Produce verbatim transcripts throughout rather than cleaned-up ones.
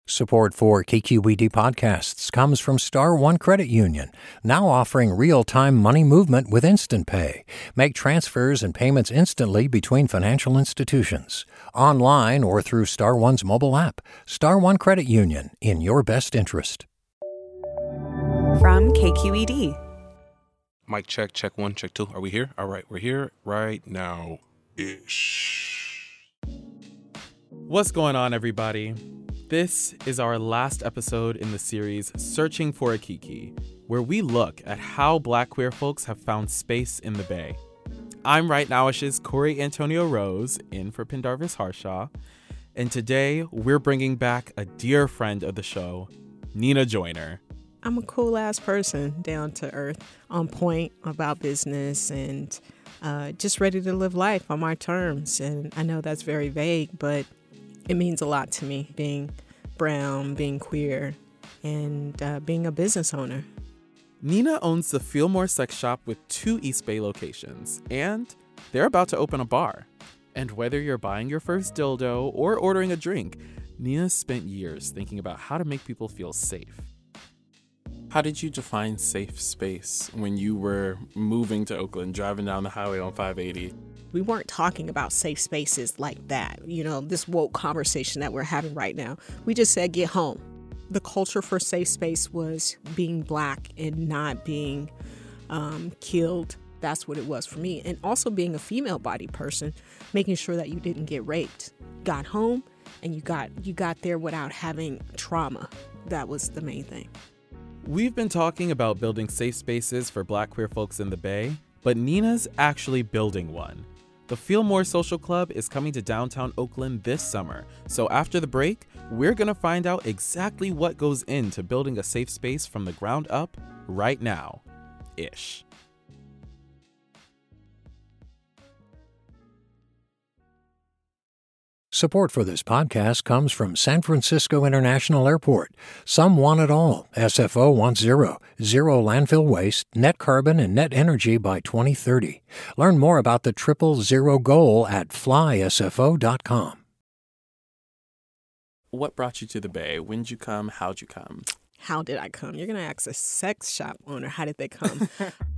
Support for K Q E D podcasts comes from Star One Credit Union, now offering real-time money movement with Instant Pay. Make transfers and payments instantly between financial institutions, online or through Star One's mobile app. Star One Credit Union, in your best interest. From K Q E D. Mic check, check one, check two. Are we here? All right, we're here right now. Ish. What's going on, everybody? This is our last episode in the series Searching for a Kiki, where we look at how Black queer folks have found space in the Bay. I'm Right Nowish's Corey Antonio Rose, in for Pendarvis Harshaw, and today we're bringing back a dear friend of the show, Nina Joyner. I'm a cool ass person, down to earth, on point about business, and uh, just ready to live life on my terms. And I know that's very vague, but it means a lot to me, being brown, being queer, and uh, being a business owner. Nina owns the Fillmore Sex Shop with two East Bay locations, and they're about to open a bar. And whether you're buying your first dildo or ordering a drink, Nina spent years thinking about how to make people feel safe. How did you define safe space when you were moving to Oakland, driving down the highway on five eighty? We weren't talking about safe spaces like that, you know, this woke conversation that we're having right now. We just said, get home. The culture for safe space was being Black and not being um, killed. That's what it was for me. And also being a female body person, making sure that you didn't get raped. Got home and you got you got there without having trauma. That was the main thing. We've been talking about building safe spaces for Black queer folks in the Bay, but Nina's actually building one. The Fillmore Social Club is coming to downtown Oakland this summer, so after the break, we're going to find out exactly what goes into building a safe space from the ground up right now. Ish. Support for this podcast comes from San Francisco International Airport. Some want it all. S F O wants zero. Zero landfill waste, net carbon, and net energy by twenty thirty. Learn more about the triple zero goal at fly S F O dot com. What brought you to the Bay? When did you come? How'd you come? How did I come? You're going to ask a sex shop owner, how did they come?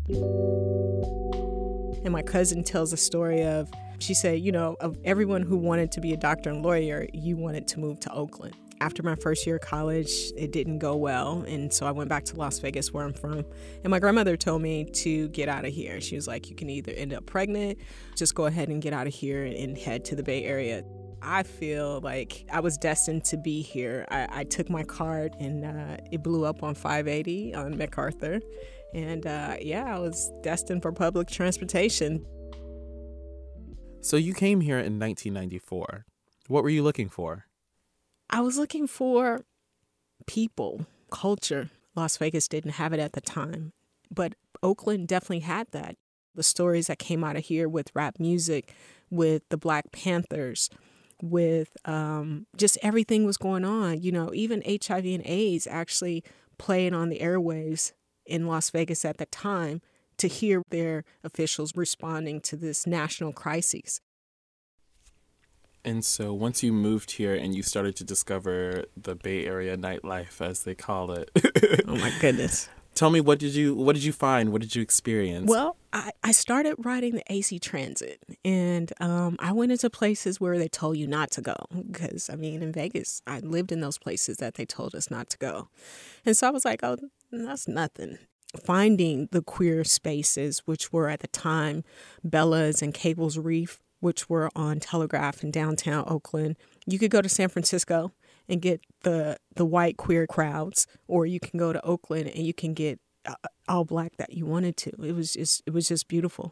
And my cousin tells a story of, she said, you know, of everyone who wanted to be a doctor and lawyer, you wanted to move to Oakland. After my first year of college, it didn't go well. And so I went back to Las Vegas, where I'm from. And my grandmother told me to get out of here. She was like, you can either end up pregnant, just go ahead and get out of here and head to the Bay Area. I feel like I was destined to be here. I, I took my card and uh, it blew up on five eighty on MacArthur. And uh, yeah, I was destined for public transportation. So you came here in nineteen ninety-four. What were you looking for? I was looking for people, culture. Las Vegas didn't have it at the time, but Oakland definitely had that. The stories that came out of here with rap music, with the Black Panthers, with um, just everything was going on. You know, even H I V and AIDS actually played on the airwaves in Las Vegas at the time, to hear their officials responding to this national crisis. And so once you moved here and you started to discover the Bay Area nightlife, as they call it. Oh my goodness. Tell me, what did you what did you find? What did you experience? Well, I, I started riding the A C Transit, and um, I went into places where they told you not to go. Because, I mean, in Vegas, I lived in those places that they told us not to go. And so I was like, oh, that's nothing. Finding the queer spaces, which were at the time Bella's and Cable's Reef, which were on Telegraph in downtown Oakland. You could go to San Francisco and get the the white queer crowds, or you can go to Oakland and you can get uh, all Black that you wanted to. It was just it was just beautiful.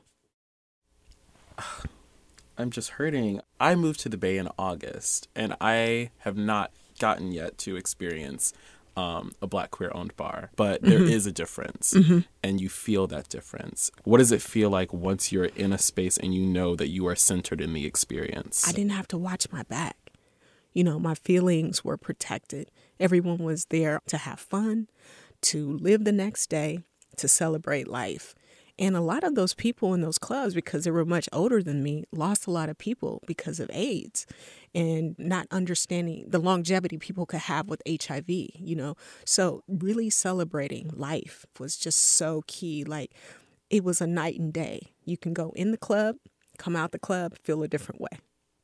I'm just hurting. I moved to the Bay in August, and I have not gotten yet to experience Um, a Black queer-owned bar, but there mm-hmm. is a difference, mm-hmm. and you feel that difference. What does it feel like once you're in a space and you know that you are centered in the experience? I didn't have to watch my back. You know, my feelings were protected. Everyone was there to have fun, to live the next day, to celebrate life. And a lot of those people in those clubs, because they were much older than me, lost a lot of people because of AIDS and not understanding the longevity people could have with H I V, you know. So really celebrating life was just so key. Like, it was a night and day. You can go in the club, come out the club, feel a different way.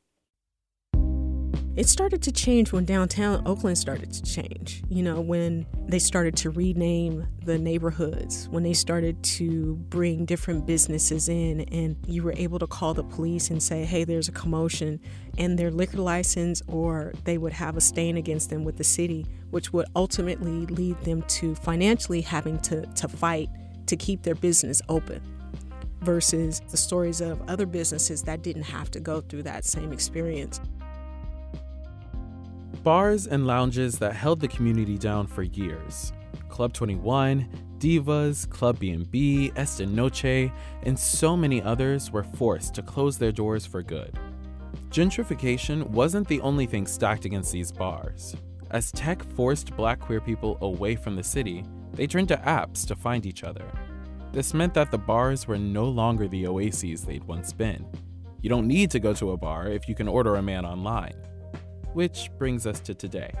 It started to change when downtown Oakland started to change, you know, when they started to rename the neighborhoods, when they started to bring different businesses in, and you were able to call the police and say, hey, there's a commotion, and their liquor license, or they would have a stain against them with the city, which would ultimately lead them to financially having to, to fight to keep their business open, versus the stories of other businesses that didn't have to go through that same experience. Bars and lounges that held the community down for years. Club twenty-one, Divas, Club B and B, Esta Noche, and so many others were forced to close their doors for good. Gentrification wasn't the only thing stacked against these bars. As tech forced Black queer people away from the city, they turned to apps to find each other. This meant that the bars were no longer the oases they'd once been. You don't need to go to a bar if you can order a man online. Which brings us to today.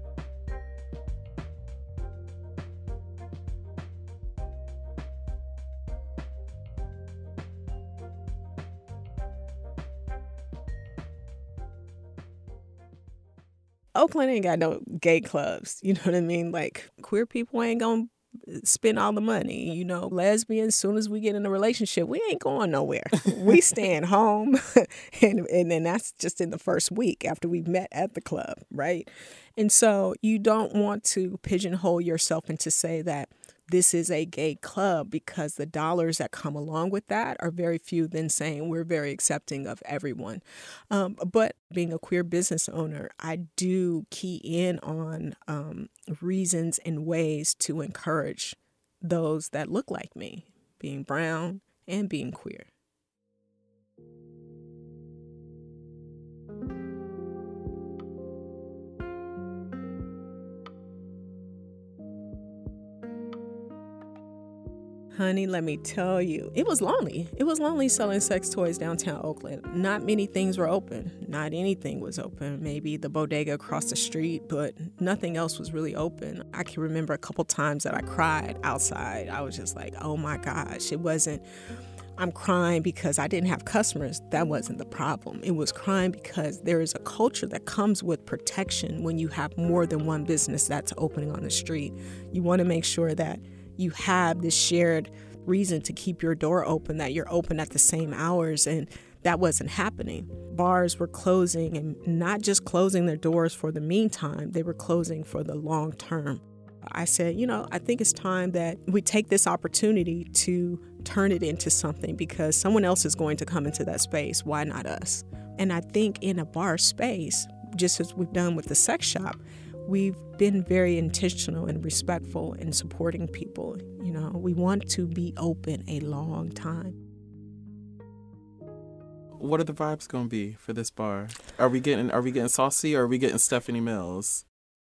Oakland ain't got no gay clubs, you know what I mean? Like, queer people ain't gonna spend all the money, you know. Lesbians, soon as we get in a relationship, we ain't going nowhere. We staying home, and and then that's just in the first week after we've met at the club, right? And so you don't want to pigeonhole yourself into say that this is a gay club, because the dollars that come along with that are very few than saying we're very accepting of everyone. Um, but being a queer business owner, I do key in on um, reasons and ways to encourage those that look like me, being brown and being queer. Honey, let me tell you, it was lonely. It was lonely selling sex toys downtown Oakland. Not many things were open. Not anything was open. Maybe the bodega across the street, but nothing else was really open. I can remember a couple times that I cried outside. I was just like, oh my gosh. It wasn't, I'm crying because I didn't have customers. That wasn't the problem. It was crying because there is a culture that comes with protection when you have more than one business that's opening on the street. You want to make sure that you have this shared reason to keep your door open, that you're open at the same hours, and that wasn't happening. Bars were closing, and not just closing their doors for the meantime, they were closing for the long term. I said, you know, I think it's time that we take this opportunity to turn it into something, because someone else is going to come into that space. Why not us? And I think in a bar space, just as we've done with the sex shop, we've been very intentional and respectful in supporting people. You know, we want to be open a long time. What are the vibes gonna be for this bar? Are we getting are we getting saucy, or are we getting Stephanie Mills?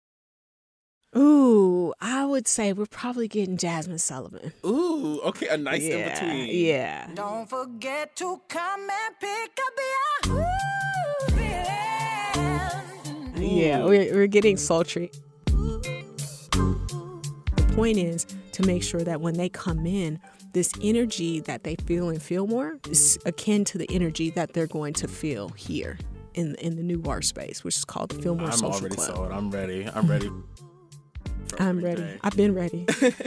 Ooh, I would say we're probably getting Jasmine Sullivan. Ooh, okay, a nice yeah, in between. Yeah. Don't forget to come and pick up your ooh, feeling. Yeah, we're, we're getting sultry. The point is to make sure that when they come in, this energy that they feel in Fillmore is akin to the energy that they're going to feel here in in the new bar space, which is called the Fillmore I'm Social already Club. sold. I'm ready. I'm ready. I'm ready. Day. I've been ready.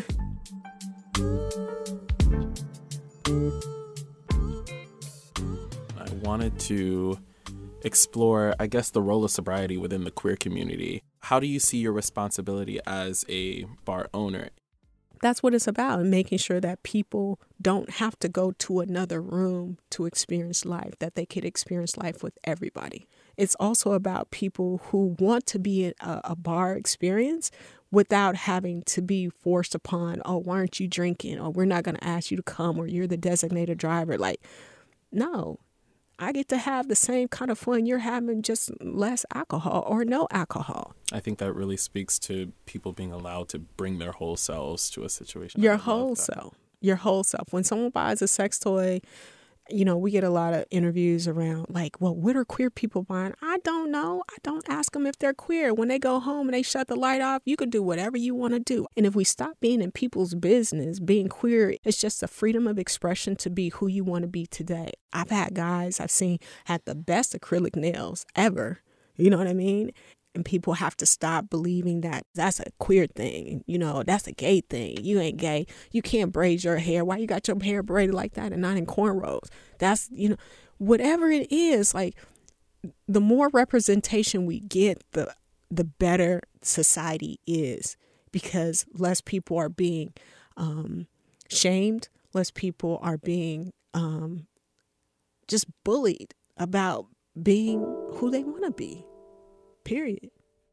I wanted to explore, I guess, the role of sobriety within the queer community. How do you see your responsibility as a bar owner? That's what it's about, making sure that people don't have to go to another room to experience life, that they could experience life with everybody. It's also about people who want to be a, a bar experience without having to be forced upon, oh, why aren't you drinking? Or we're not going to ask you to come, or you're the designated driver. Like, no, I get to have the same kind of fun you're having, just less alcohol or no alcohol. I think that really speaks to people being allowed to bring their whole selves to a situation. Your I love whole that. self. your whole self. When someone buys a sex toy, you know, we get a lot of interviews around like, well, what are queer people buying? I don't know. I don't ask them if they're queer. When they go home and they shut the light off, you can do whatever you want to do. And if we stop being in people's business, being queer, it's just the freedom of expression to be who you want to be today. I've had guys I've seen had the best acrylic nails ever. You know what I mean? And people have to stop believing that that's a queer thing. You know, that's a gay thing. You ain't gay. You can't braid your hair. Why you got your hair braided like that and not in cornrows? That's, you know, whatever it is, like the more representation we get, the the better society is, because less people are being um, shamed. Less people are being um, just bullied about being who they want to be. Period.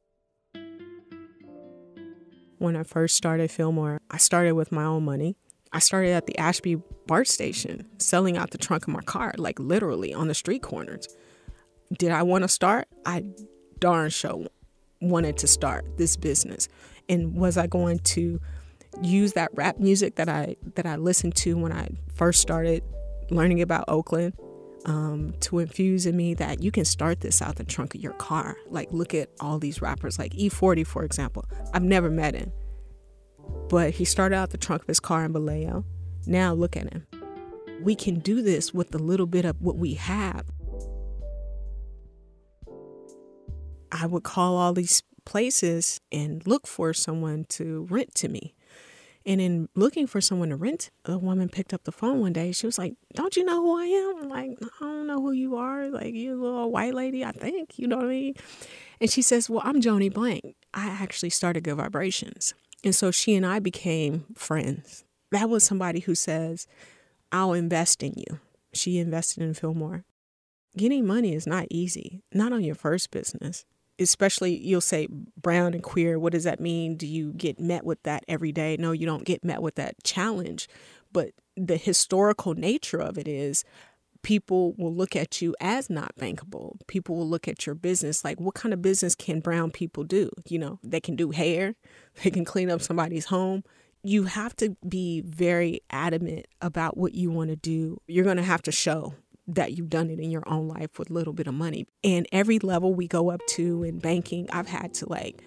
When I first started Fillmore, I started with my own money. I started at the Ashby BART station, selling out the trunk of my car, like literally on the street corners. Did I want to start? I darn sure wanted to start this business. And was I going to use that rap music that I that I listened to when I first started learning about Oakland Um, to infuse in me that you can start this out the trunk of your car? Like, look at all these rappers, like E forty, for example. I've never met him, but he started out the trunk of his car in Vallejo. Now look at him. We can do this with a little bit of what we have. I would call all these places and look for someone to rent to me. And in looking for someone to rent, a woman picked up the phone one day. She was like, don't you know who I am? I'm like, I don't know who you are. Like, you're a little white lady, I think. You know what I mean? And she says, well, I'm Joni Blank. I actually started Good Vibrations. And so she and I became friends. That was somebody who says, I'll invest in you. She invested in Fillmore. Getting money is not easy, not on your first business. Especially, you'll say brown and queer. What does that mean? Do you get met with that every day? No, you don't get met with that challenge. But the historical nature of it is people will look at you as not bankable. People will look at your business like, what kind of business can brown people do? You know, they can do hair. They can clean up somebody's home. You have to be very adamant about what you want to do. You're going to have to show that you've done it in your own life with a little bit of money. And every level we go up to in banking, I've had to like,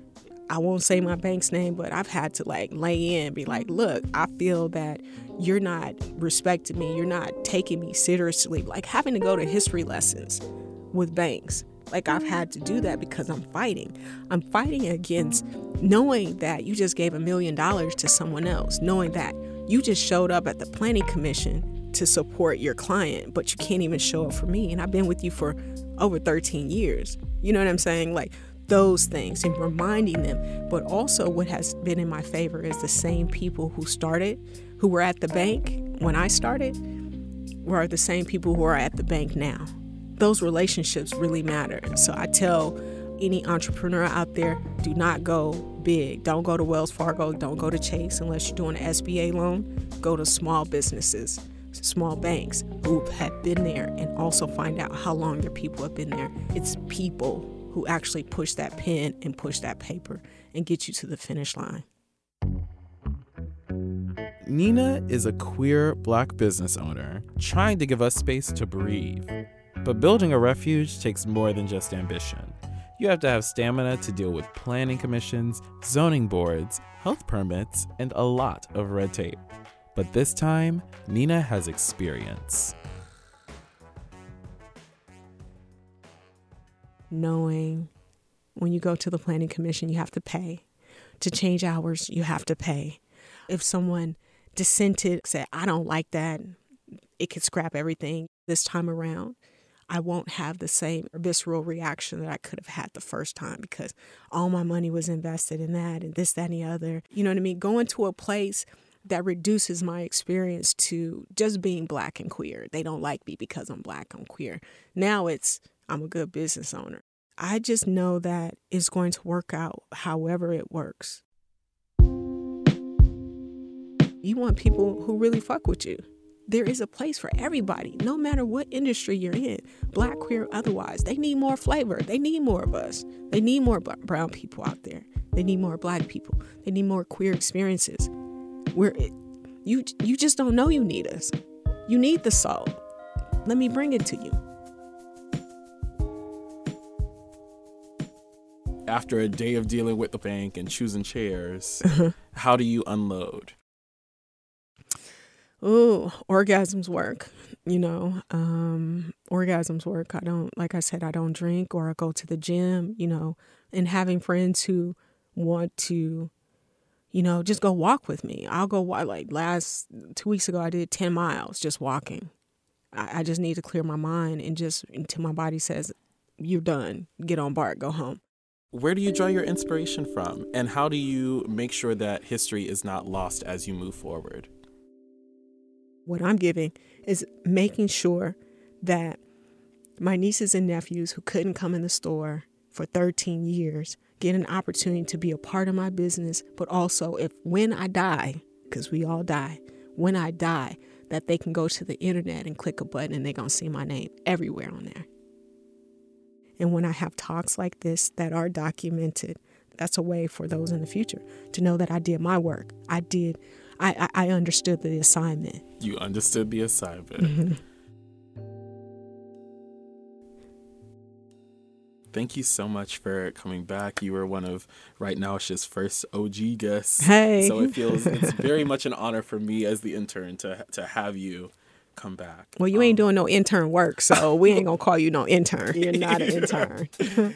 I won't say my bank's name, but I've had to like lay in, be like, look, I feel that you're not respecting me. You're not taking me seriously. Like having to go to history lessons with banks. Like I've had to do that because I'm fighting. I'm fighting against knowing that you just gave a million dollars to someone else, knowing that you just showed up at the planning commission to support your client, but you can't even show up for me. And I've been with you for over thirteen years. You know what I'm saying? Like those things and reminding them. But also what has been in my favor is the same people who started, who were at the bank when I started, were the same people who are at the bank now. Those relationships really matter. So I tell any entrepreneur out there, do not go big. Don't go to Wells Fargo. Don't go to Chase unless you're doing an S B A loan. Go to small businesses, small banks who have been there, and also find out how long your people have been there. It's people who actually push that pen and push that paper and get you to the finish line. Nina is a queer Black business owner trying to give us space to breathe. But building a refuge takes more than just ambition. You have to have stamina to deal with planning commissions, zoning boards, health permits, and a lot of red tape. But this time, Nina has experience. Knowing when you go to the planning commission, you have to pay. To change hours, you have to pay. If someone dissented, said, I don't like that, it could scrap everything. This time around, I won't have the same visceral reaction that I could have had the first time because all my money was invested in that and this, that, and the other. You know what I mean? Going to a place that reduces my experience to just being Black and queer. They don't like me because I'm Black, I'm queer. Now it's, I'm a good business owner. I just know that it's going to work out however it works. You want people who really fuck with you. There is a place for everybody, no matter what industry you're in, Black, queer, otherwise. They need more flavor. They need more of us. They need more brown people out there. They need more Black people. They need more queer experiences. We're, You you just don't know you need us. You need the salt. Let me bring it to you. After a day of dealing with the bank and choosing chairs, how do you unload? Ooh, orgasms work. You know, um, orgasms work. I don't, like I said, I don't drink or I go to the gym, you know, and having friends who want to, you know, just go walk with me. I'll go walk. Like last two weeks ago, I did ten miles just walking. I, I just need to clear my mind and just until my body says, you're done, get on BART, go home. Where do you draw your inspiration from? And how do you make sure that history is not lost as you move forward? What I'm giving is making sure that my nieces and nephews who couldn't come in the store for thirteen years get an opportunity to be a part of my business, but also if when I die, because we all die, when I die, that they can go to the internet and click a button and they're going to see my name everywhere on there. And when I have talks like this that are documented, that's a way for those in the future to know that I did my work. I did. I, I, I understood the assignment. You understood the assignment. Mm-hmm. Thank you so much for coming back. You were one of Right Nowish's first O G guests. Hey. So it feels it's very much an honor for me as the intern to to have you come back. Well, you um, ain't doing no intern work, so we ain't gonna call you no intern. You're not an intern.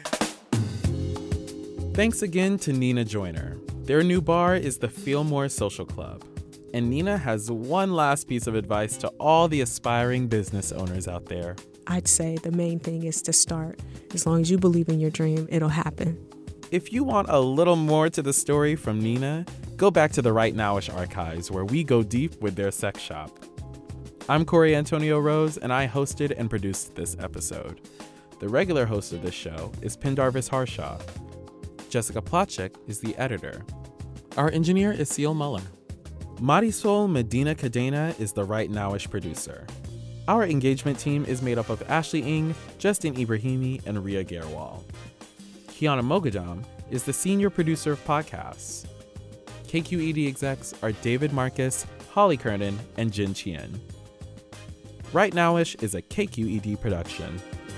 Thanks again to Nina Joyner. Their new bar is the Fillmore Social Club. And Nina has one last piece of advice to all the aspiring business owners out there. I'd say the main thing is to start. As long as you believe in your dream, it'll happen. If you want a little more to the story from Nina, go back to the Right Nowish archives where we go deep with their sex shop. I'm Corey Antonio Rose, and I hosted and produced this episode. The regular host of this show is Pindarvis Harshaw. Jessica Plachek is the editor. Our engineer is Seal Muller. Marisol Medina Cadena is the Right Nowish producer. Our engagement team is made up of Ashley Ng, Justin Ibrahimi, and Ria Garewal. Kiana Mogadam is the senior producer of podcasts. K Q E D execs are David Marcus, Holly Kernan, and Jin Chien. Right Nowish is a K Q E D production.